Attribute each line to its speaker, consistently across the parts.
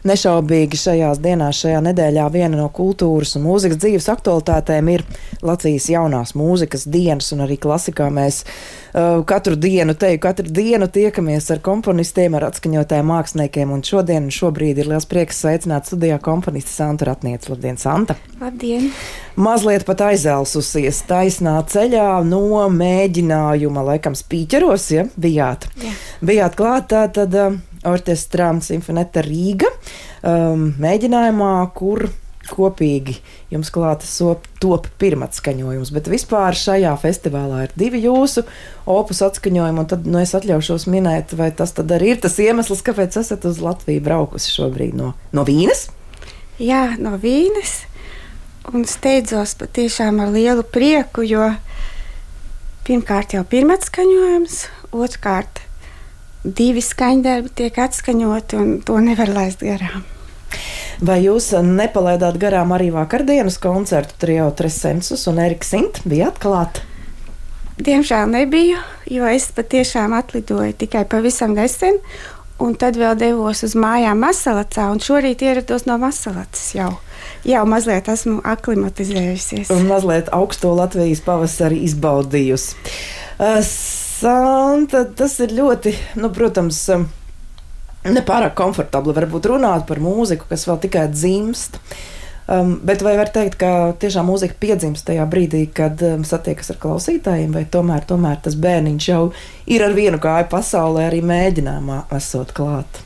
Speaker 1: Nešaubīgi šajās dienās, šajā nedēļā viena no kultūras un mūzikas dzīves aktualitātēm ir Latvijas jaunās mūzikas dienas, un arī klasikā mēs katru dienu tiekamies ar komponistiem, ar atskaņotājiem, māksliniekiem, un šobrīd ir liels prieks sveicināt studijā komponisti Santu Ratnieci. Labdien, Santa!
Speaker 2: Labdien!
Speaker 1: Mazliet pat aizelsusies taisnā ceļā no mēģinājuma, laikam spīķeros, ja? Bijāt klāt, tad orķestrā Sinfoneta Rīga mēģinājumā, kur kopīgi jums klātas top pirmatskaņojums, bet vispār šajā festivālā ir 2 jūsu opus atskaņojumi, un tad es atļaušos minēt, vai tas tad arī ir tas iemesls, kāpēc esat uz Latviju braukusi šobrīd no Vīnes?
Speaker 2: Jā, no Vīnes, un steidzos patiešām ar lielu prieku, jo pirmkārt jau pirmatskaņojums, otrkārt 2 skaņdarbi tiek atskaņoti, un to nevar laist garām.
Speaker 1: Vai jūs nepalaidāt garām arī vakardienas koncertu trio Tresensus un Erika Sint? Bijāt klāt?
Speaker 2: Diemžēl nebiju, jo es patiešām atlidoju tikai pavisam nesen, un tad vēl devos uz mājām Masalacā, un šorīt ierados no Masalacas jau mazliet esmu aklimatizējusies. Un
Speaker 1: mazliet augsto Latvijas pavasari izbaudījusi. Santa, tas ir ļoti, protams, nepārāk komfortabli varbūt runāt par mūziku, kas vēl tikai dzimst. Bet vai var teikt, ka tiešām mūzika piedzimst tajā brīdī, kad satiekas ar klausītājiem, vai tomēr tas bērniņš jau ir ar vienu kāju pasaulē arī mēģinājumā esot klāt?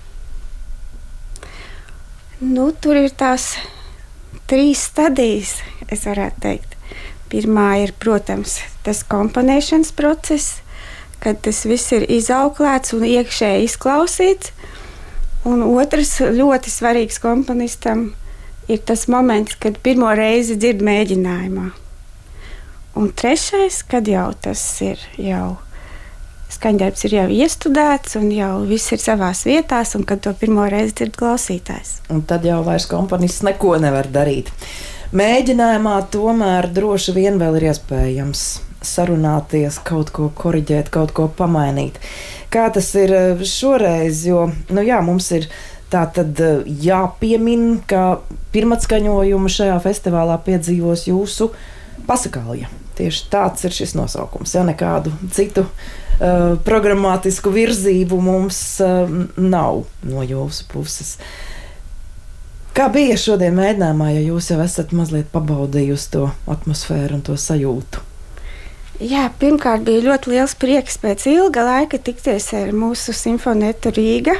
Speaker 2: Tur ir tās 3 stadijas, es varētu teikt. Pirmā ir, protams, tas komponēšanas process, kad tas viss ir izauklēts un iekšēji izklausīts. Un otrs ļoti svarīgs komponistam ir tas moments, kad pirmo reizi dzird mēģinājumā. Un trešais, kad jau tas ir skaņdarbs ir jau iestudēts un jau viss ir savās vietās, un kad to pirmo reizi dzird klausītājs. Un
Speaker 1: tad jau vairs komponists neko nevar darīt. Mēģinājumā tomēr droši vien vēl ir iespējams sarunāties, kaut ko koriģēt, kaut ko pamainīt. Kā tas ir šoreiz, jo, mums ir tā tad jāpiemin, ka pirmatskaņojumu šajā festivālā piedzīvos jūsu pasakālja. Tieši tāds ir šis nosaukums, nekādu citu programmatisku virzību mums nav no jūsu puses. Kā bija šodien mēģinājumā, ja jūs jau esat mazliet pabaudījusi to atmosfēru un to sajūtu?
Speaker 2: Jā, pirmkārt bija ļoti liels prieks pēc ilga laika tikties ar mūsu Sinfonetu Rīga.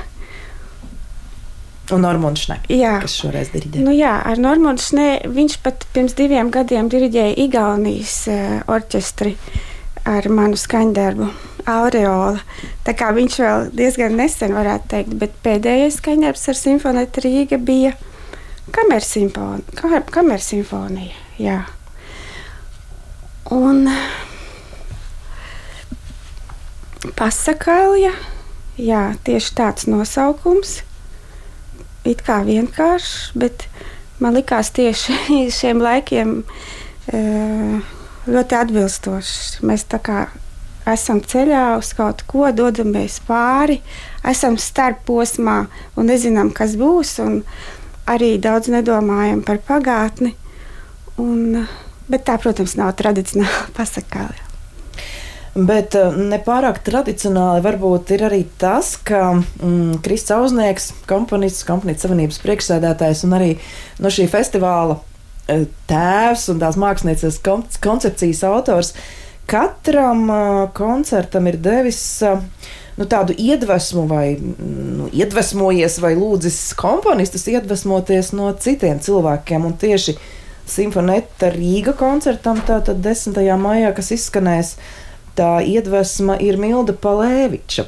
Speaker 1: Un Normunds Šnē, kas šoreiz diriģē.
Speaker 2: Ar Normundu Šnē viņš pat pirms 2 gadiem diriģēja Igaunijas orķestri ar manu skaņdarbu Aureola. Tā kā viņš vēl diezgan nesen varētu teikt, bet pēdējais skaņdarbs ar Sinfonetu Rīga bija kamersimfonija. Jā. Un pasakālja, tieši tāds nosaukums. It kā vienkāršs, bet man likās tieši šiem laikiem ļoti atbilstošs. Mēs tā kā esam ceļā uz kaut ko, dodamies pāri, esam starp posmā un nezinām, kas būs, un arī daudz nedomājam par pagātni. Bet tā, protams, nav tradicionāla pasakālja.
Speaker 1: Bet nepārāk tradicionāli varbūt ir arī tas, ka Krists Auznieks, komponists Savienības priekšsēdētājs un arī no šī festivāla tēvs un tās mākslinieces koncepcijas autors, katram koncertam ir devis tādu iedvesmu vai iedvesmojies vai lūdzis komponistus iedvesmoties no citiem cilvēkiem, un tieši Sinfoneta Rīga koncertam tātad 10. maijā, kas izskanēs, tā iedvesma ir Milda Palēviča.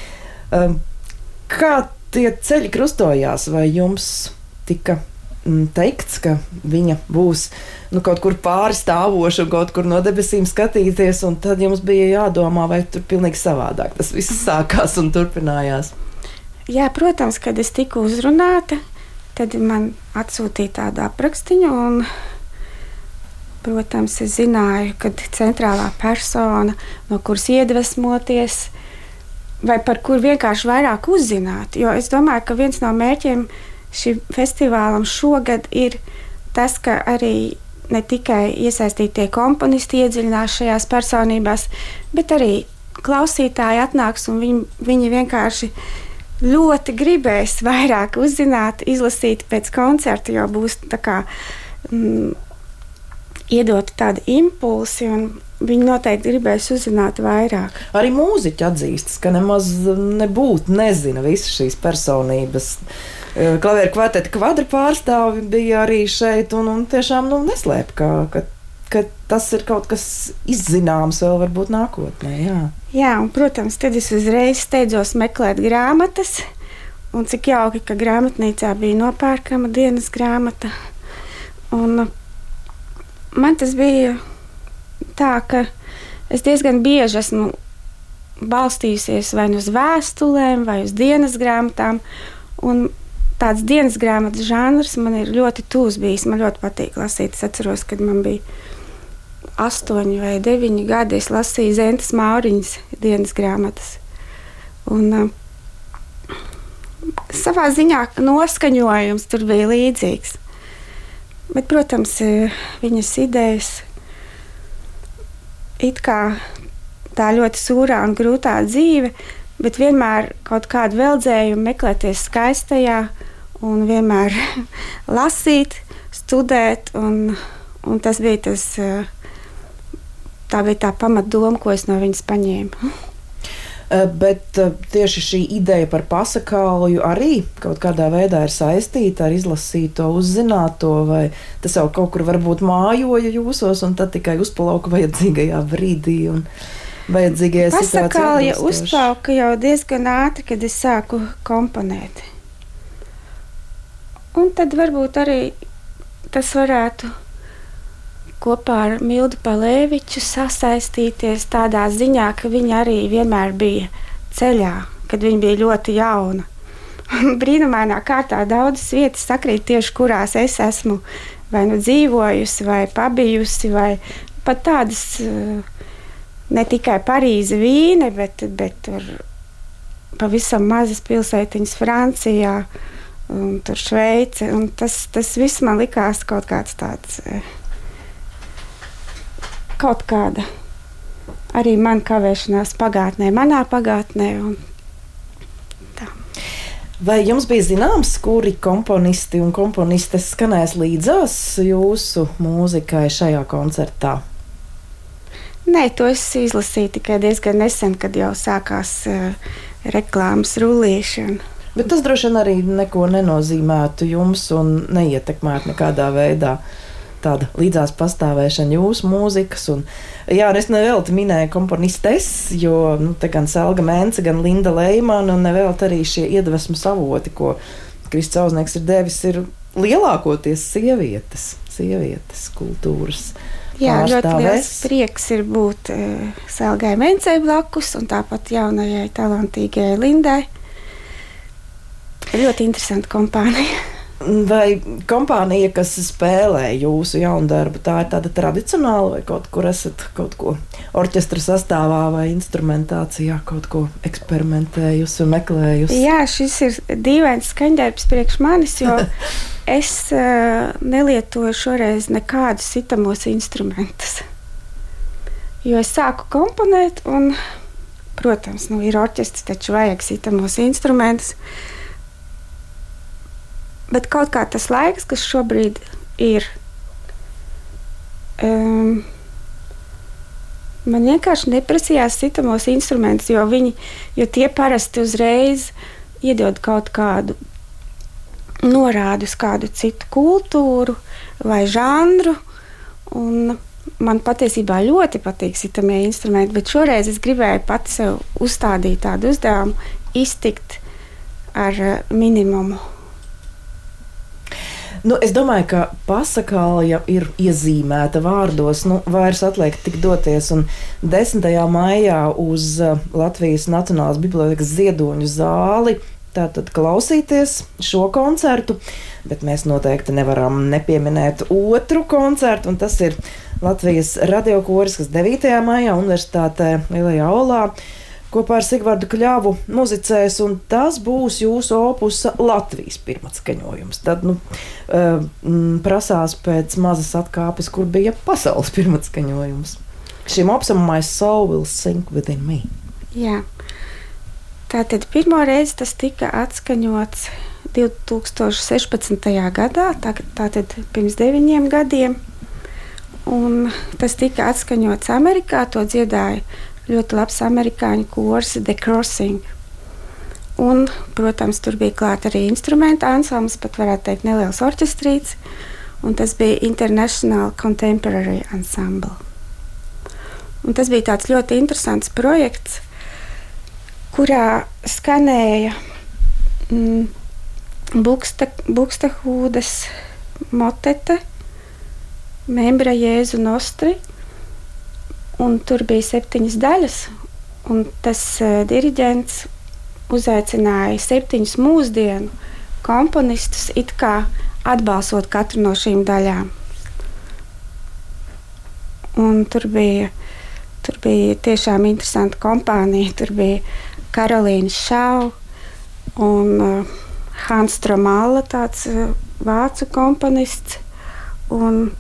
Speaker 1: Kā tie ceļi krustojās, vai jums tika teikts, ka viņa būs kaut kur pāri stāvoša un kaut kur no debesīm skatīties, un tad jums bija jādomā, vai tur pilnīgi savādāk tas viss sākās un turpinājās?
Speaker 2: Jā, protams, kad es tiku uzrunāta, tad man atsūtīja tādu aprakstiņu, un protams, es zināju, ka centrālā persona, no kuras iedvesmoties, vai par kuru vienkārši vairāk uzzināt. Jo es domāju, ka viens no mērķiem šim festivālam šogad ir tas, ka arī ne tikai iesaistītie komponisti iedziļinās šajās personībās, bet arī klausītāji atnāks un viņi vienkārši ļoti gribēs vairāk uzzināt, izlasīt pēc koncerta, jo būs tā kā iedot tādi impulsi, un viņi noteikti gribēs uzzināt vairāk.
Speaker 1: Arī mūziķi atzīstas, ka nemaz nezina visas šīs personības. Klavieru kvarteta kvadra pārstāvi bija arī šeit, un tiešām neslēp, ka tas ir kaut kas izzināms vēl varbūt nākotnē.
Speaker 2: Jā, un, protams, tad es uzreiz steidzos meklēt grāmatas, un cik jauki, ka grāmatnīcā bija nopērkama dienas grāmata. Un man tas bija tā, ka es diezgan bieži esmu balstījusies vai nu uz vēstulēm, vai uz dienas grāmatām, un tāds dienas grāmatas žanrs man ir ļoti tūs bijis, man ļoti patīk lasīt. Es atceros, kad man bija 8 vai 9 gadi, es lasīju Zentas Mauriņas dienas grāmatas. Un savā ziņā noskaņojums tur bija līdzīgs. Bet, protams, viņas idejas it kā tā ļoti sūrā un grūtā dzīve, bet vienmēr kaut kādu veldzējumu meklēties skaistajā un vienmēr lasīt, studēt, un tas bija tas. Tā bija tā pamatdoma, ko es no viņas paņēmu.
Speaker 1: Bet tieši šī ideja par pasakālju arī kaut kādā veidā ir saistīta ar izlasīto, uzzināto, vai tas jau kaut kur varbūt mājoja jūsos un tad tikai uzplauka vajadzīgajā brīdī un vajadzīgajā situācijā?
Speaker 2: Pasakālja uzplauka jau diezgan ātri, kad es sāku komponēt. Un tad varbūt arī tas varētu kopā ar Mildu Palēviču sasaistīties tādā ziņā, ka viņa arī vienmēr bija ceļā, kad viņa bija ļoti jauna. Brīnumainā kārtā daudzas vietas sakrīt tieši, kurās es esmu vai nu dzīvojusi, vai pabijusi, vai pat tādas ne tikai Parīze, Vīne, bet tur pavisam mazas pilsētiņas Francijā, un tur Šveice, un tas viss man likās kaut kāds tāds kaut kāda arī man kavēšanās manā pagātnē. Un tā.
Speaker 1: Vai jums bija zināms, kuri komponisti un komponistes skanēs līdzās jūsu mūzikai šajā koncertā?
Speaker 2: Nē, to es izlasīju tikai diezgan nesen, kad jau sākās reklāmas rullīšana.
Speaker 1: Bet tas droši vien arī neko nenozīmētu jums un neietekmētu nekādā veidā tāda līdzās pastāvēšana jūsu mūzikas. Un, es nevelti minēju komponistes, jo te gan Selga Mence, gan Linda Leimana un nevelti arī šie iedvesmas avoti, ko Kristis Auznieks ir devis, ir lielākoties sievietes kultūras pārstāvēs.
Speaker 2: Jā, ļoti liels prieks ir būt Selgai Mencei blakus un tāpat jaunajai talantīgajai Lindai. Ļoti interesanta kompānija.
Speaker 1: Vai kompānija, kas spēlē jūsu jaundarbu, tā ir tāda tradicionāla vai kaut kur esat kaut ko orķestra sastāvā vai instrumentācijā kaut ko eksperimentējusi un meklējusi?
Speaker 2: Jā, šis ir dīvains skaņdarbs priekš manis, jo es nelietoju šoreiz nekādus sitamos instrumentus. Jo es sāku komponēt un, protams, ir orķestris, taču vajag sitamos instrumentus. Bet kaut kā tas laiks, kas šobrīd ir, man vienkārši neprasījās sitamos instrumentus, jo tie parasti uzreiz iedod kaut kādu norādi uz kādu citu kultūru vai žanru. Un man patiesībā ļoti patīk sitamie instrumenti, bet šoreiz es gribēju pati sev uzstādīt tādu uzdevumu, iztikt ar minimumu.
Speaker 1: Es domāju, ka pasakālja ir iezīmēta vārdos. Vairs atliek tik doties un 10. maijā uz Latvijas Nacionālās bibliotēkas Ziedoņu zāli tātad klausīties šo koncertu, bet mēs noteikti nevaram nepieminēt otru koncertu, un tas ir Latvijas radiokoris, kas 9. maijā Universitātē Lielajā Olā kopā ar Sigvardu Kļavu muzicēs, un tas būs jūsu opusa Latvijas pirmatskaņojums. Tad, prasās pēc mazas atkāpes, kur bija pasaules pirmatskaņojums. Šim opusam My Soul Will Sing Within Me.
Speaker 2: Jā. Tātad pirmo reizi tas tika atskaņots 2016. gadā, tātad pirms 9 gadiem. Un tas tika atskaņots Amerikā, to dziedāja ļoti labs amerikāņu kors The Crossing. Un, protams, tur bija klāt arī instrumentu ansamblis, pat varētu teikt neliels orķestrīts, un tas bija International Contemporary Ensemble. Un tas bija tāds ļoti interesants projekts, kurā skanēja Buxtehūdes motete, Membra Jēzu Nostri, un tur bija 7 daļas, un tas diriģents uzaicināja 7 mūsdienu komponistus, it kā atbalstot katru no šīm daļām. Un tur bija tiešām interesanta kompānija. Tur bija Karolīna Šau un Hans Stromala, tāds vācu komponists, un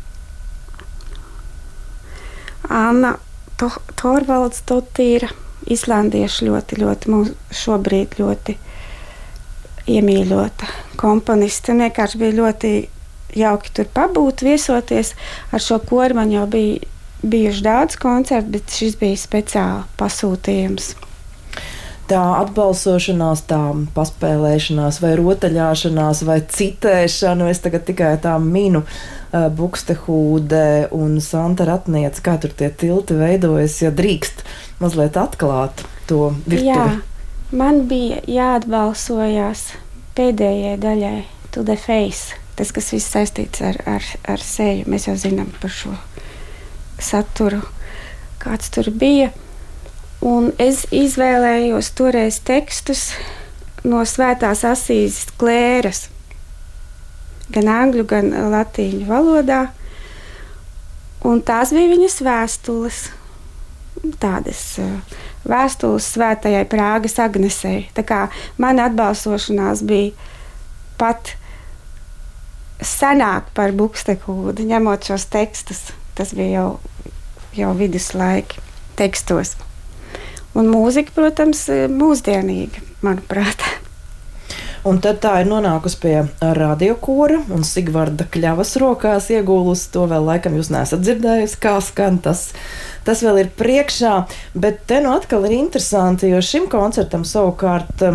Speaker 2: Anna Torvalds Dotīra, islandieša ļoti šobrīd ļoti iemīļota komponiste. Vienkārši bija ļoti jauki tur pabūt, viesoties. Ar šo koru man jau bija bijuši daudz koncertu, bet šis bija speciāli pasūtījums.
Speaker 1: Tā atbalsošanās, tā paspēlēšanās vai rotaļāšanās vai citēšana, es tagad tikai tā minu Buxtehūde un Santa Ratniece, kā tur tie tilti veidojas, ja drīkst mazliet atklāt to virtuvi.
Speaker 2: Jā, man bija jāatbalsojās pēdējai daļai To the Face, tas, kas viss saistīts ar seju. Mēs jau zinām par šo saturu, kāds tur bija. Un es izvēlējos toreiz tekstus no Svētās Asīzes Klēras, gan angļu, gan latīņu valodā. Un tās bija viņas vēstules, tādas vēstules Svētajai Prāgas Agnesei. Tā kā mana atbalsošanās bija pat senāk par Buxtehūdi, ņemot šos tekstus. Tas bija jau viduslaiki tekstos. Un mūzika, protams, mūsdienīga, manuprāt.
Speaker 1: Un tad tā ir nonākusi pie radiokora un Sigvarda Kļavas rokās iegūlusi. To vēl laikam jūs neesat dzirdējusi, kā skan. Tas vēl ir priekšā, bet te nu atkal ir interesanti, jo šim koncertam savukārt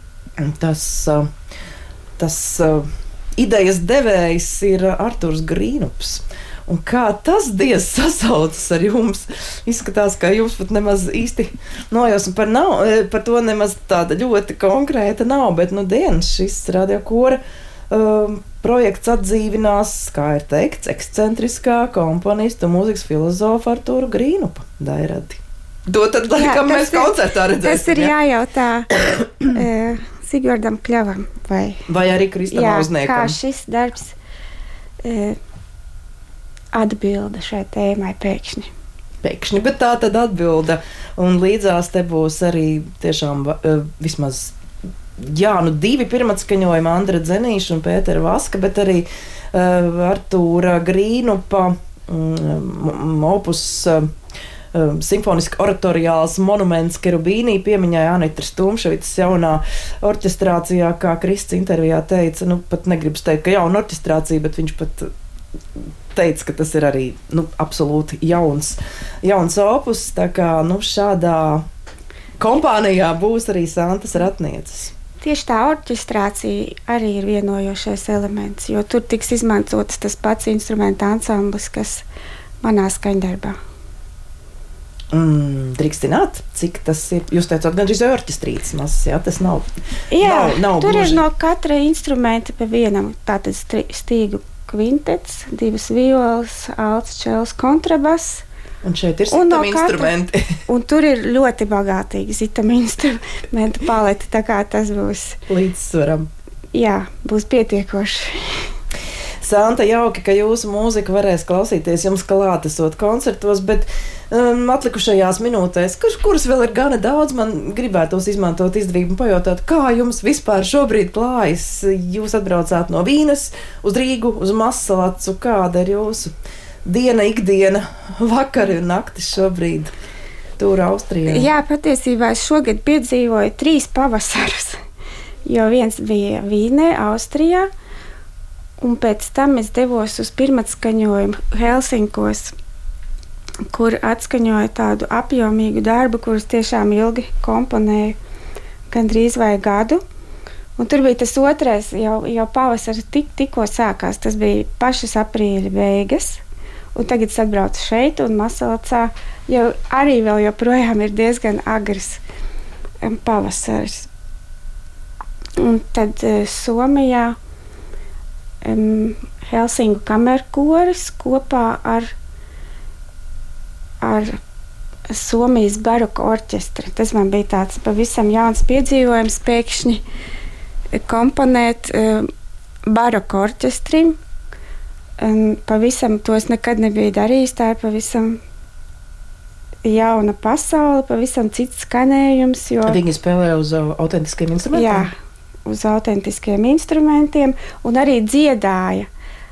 Speaker 1: tas idejas devējs ir Arturs Grīnups. Un kā tas dievs sasaucas ar jums? Izskatās, ka jums pat nemaz īsti nojausma par to nemaz tāda ļoti konkrēta nav, bet dienas šis radiokora projekts atdzīvinās, kā ir teikts, ekscentriskā komponista un mūzikas filozofa Arturu Grīnupa dairadi. To tad laikam mēs koncertā redzēsim.
Speaker 2: Tas ir jājautā Sigvardam Kļavam
Speaker 1: vai arī Kristam Auzniekam.
Speaker 2: Kā šis darbs atbilda šai tēmai pēkšņi.
Speaker 1: Bet tā tad atbilda. Un līdzās te būs arī tiešām vismaz 2 pirmatskaņojumi, Andra Dzenīša un Pētera Vaska, bet arī Artūra Grīnupa opus simfoniski oratoriāls monuments Kerubīnī piemiņai Anitas Tumševicas jaunā orķestrācijā, kā Krists intervijā teica, pat negribas teikt, ka jauna orķestrācija, bet viņš pat teica, ka tas ir arī absolūti jauns opus, tā kā šādā kompānijā būs arī Santas Ratnieces.
Speaker 2: Tieši tā orķestrācija arī ir vienojošais elements, jo tur tiks izmantots tas pats instrumenta ansamblis, kas manā skaņdarbā.
Speaker 1: Drīkstināt, cik tas ir? Jūs teicāt, gan šis orķestrīts mazs, jā, tas nav.
Speaker 2: Jā,
Speaker 1: nav
Speaker 2: tur
Speaker 1: gluži.
Speaker 2: Ir no katra instrumenta pa vienam, tātad stīgu kvintets, 2 violas, alts, čels, kontrabass.
Speaker 1: Un šeit ir sitam instrumenti.
Speaker 2: Un tur ir ļoti bagātīgi sitam instrumentu palete, tā kā tas būs
Speaker 1: līdzsvaram.
Speaker 2: Jā, būs pietiekoši.
Speaker 1: Santa, jauki, ka jūsu mūzika varēs klausīties jums klātesot koncertos, bet atlikušajās minūtēs, kuras vēl ir gana daudz, man gribētos izmantot izdevību un pajautāt, kā jums vispār šobrīd klājas? Jūs atbraucāt no Vīnes uz Rīgu, uz Mazsalacu. Kāda ir jūsu diena, ikdiena, vakari un naktis šobrīd tur Austrijā?
Speaker 2: Jā, patiesībā es šogad piedzīvoju 3 pavasarus, jo viens bija Vīnē, Austrijā, un pēc tam es devos uz pirmatskaņojumu Helsinkos, kur atskaņoju tādu apjomīgu darbu, kurus tiešām ilgi komponēju, gandrīz vai gadu. Un tur bija tas otrais, jau pavasars tikko sākās, tas bija pašas aprīļa beigas, un tagad es atbraucu šeit, un Mazsalacā jau arī vēl joprojām ir diezgan agrs pavasars. Un tad Somijā Helsinku kamerkoris kopā ar Somijas baroka orķestri. Tas man bija tāds pavisam jauns piedzīvojums pēkšņi komponēt baroka orķestrim. Pavisam to es nekad nebiju darījis, tā ir pavisam jauna pasaule, pavisam cits skanējums.
Speaker 1: Viņi spēlē uz autentiskiem instrumentiem?
Speaker 2: Jā, uz autentiskiem instrumentiem, un arī dziedāja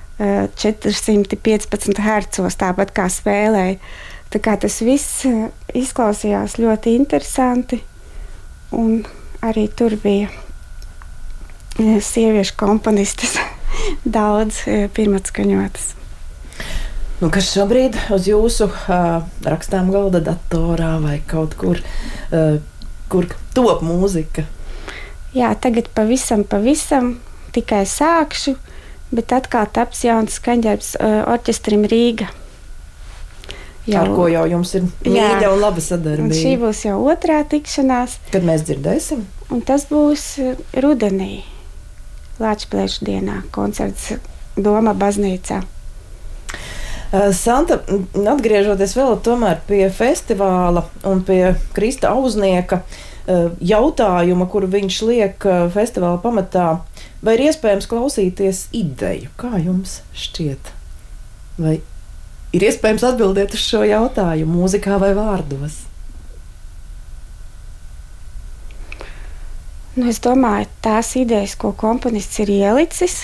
Speaker 2: 415 hercos, tāpat kā spēlēja. Tā kā tas viss izklausījās ļoti interesanti, un arī tur bija sieviešu komponistes daudz pirmatskaņotas.
Speaker 1: Nu, kas šobrīd uz jūsu rakstām galda datorā vai kaut kur, kur top mūzika?
Speaker 2: Jā, tagad pavisam tikai sākšu, bet atkal taps jauns skaņdarbs orķestrim Rīga.
Speaker 1: Ar ko jau jums ir mīļa un laba sadarbība.
Speaker 2: Un šī būs jau 2. tikšanās.
Speaker 1: Kad mēs dzirdēsim?
Speaker 2: Un tas būs rudenī, Lāčplēšu dienā, koncerts Doma baznīcā.
Speaker 1: Santa, atgriežoties vēl tomēr pie festivāla un pie Krista Auznieka jautājuma, kuru viņš liek festivāla pamatā, vai ir iespējams klausīties ideju? Kā jums šķiet? Vai ir iespējams atbildēt uz šo jautājumu mūzikā vai vārdos?
Speaker 2: Nu, es domāju, tās idejas, ko komponists ir ielicis,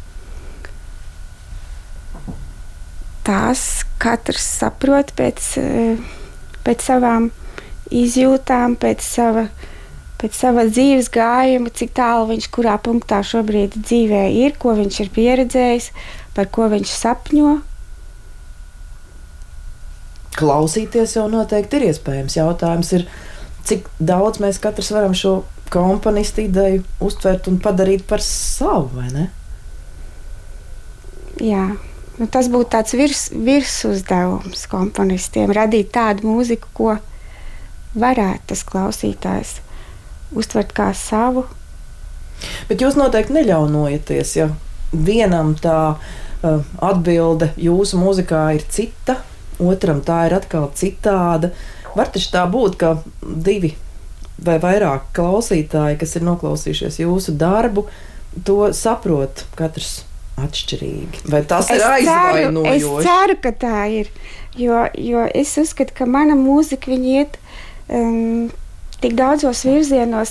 Speaker 2: tās katrs saprot pēc savām izjūtām, pēc sava dzīves gājuma, cik tālu viņš kurā punktā šobrīd dzīvē ir, ko viņš ir pieredzējis, par ko viņš sapņo.
Speaker 1: Klausīties jau noteikti ir iespējams. Jautājums ir, cik daudz mēs katrs varam šo komponistu ideju uztvert un padarīt par savu, vai ne?
Speaker 2: Jā. Nu, tas būtu tāds virsuzdevums komponistiem, radīt tādu mūziku, ko varētu tas klausītājs uztvert kā savu.
Speaker 1: Bet jūs noteikti neļaunojaties, ja vienam tā atbilde jūsu mūzikā ir cita, otram tā ir atkal citāda. Var taču tā būt, ka 2 vai vairāk klausītāji, kas ir noklausījušies jūsu darbu, to saprot katrs atšķirīgi. Vai tas ir aizvainojoši?
Speaker 2: Es ceru, ka tā ir, jo es uzskatu, ka mana mūzika viņa iet tik daudzos virzienos,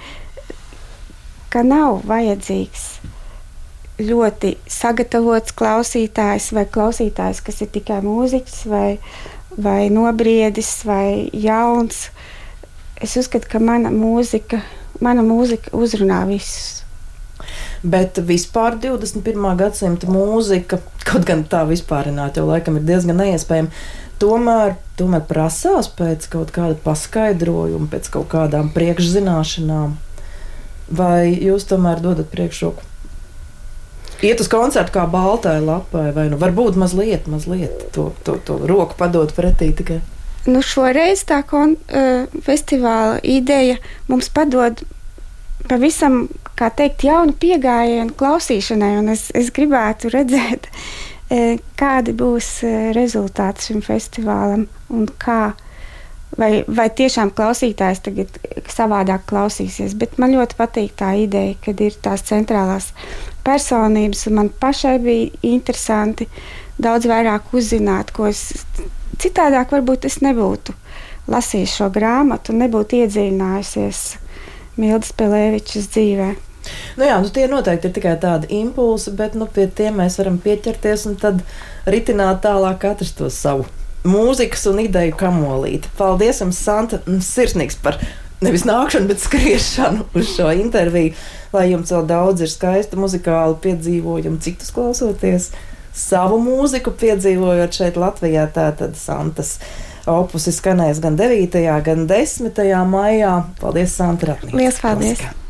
Speaker 2: ka nav vajadzīgs ļoti sagatavots klausītājs vai klausītājs, kas ir tikai mūziķis vai nobriedis vai jauns. Es uzskatu, ka mana mūzika uzrunā visus.
Speaker 1: Bet vispār 21. gadsimta mūzika, kaut gan tā vispārināt jau laikam ir diezgan neiespējama, tomēr prasās pēc kaut kāda paskaidrojuma, pēc kaut kādām priekšzināšanām. Vai jūs tomēr dodat priekšroku? Iet uz koncertu kā baltai lapai, vai nu varbūt mazliet to roku padot pretī tikai?
Speaker 2: Nu, šoreiz tā festivāla ideja mums padod pavisam, kā teikt, jaunu piegājienu klausīšanai, un es gribētu redzēt, kādi būs rezultāti šim festivālam un kā vai tiešām klausītājs tagad savādāk klausīsies. Bet man ļoti patīk tā ideja, kad ir tās centrālās personības, un man pašai bija interesanti daudz vairāk uzzināt, ko es citādāk varbūt es nebūtu lasījis šo grāmatu un nebūtu iedziļinājusies Mildas Pelēvičas dzīvē.
Speaker 1: Nu jā, tie noteikti ir tikai tādi impulsi, bet pie tiem mēs varam pieķerties un tad ritināt tālāk katrs to savu mūzikas un ideju kamolīti. Paldies jums, Santa, sirsnīgs par nevis nākšanu, bet skriešanu uz šo interviju, lai jums vēl daudz ir skaista muzikāla piedzīvojuma, citus klausoties, savu mūziku piedzīvojot šeit Latvijā. Tātad Santas opusi skanēs gan 9. gan 10. maijā. Paldies, Santa.
Speaker 2: Liels paldies!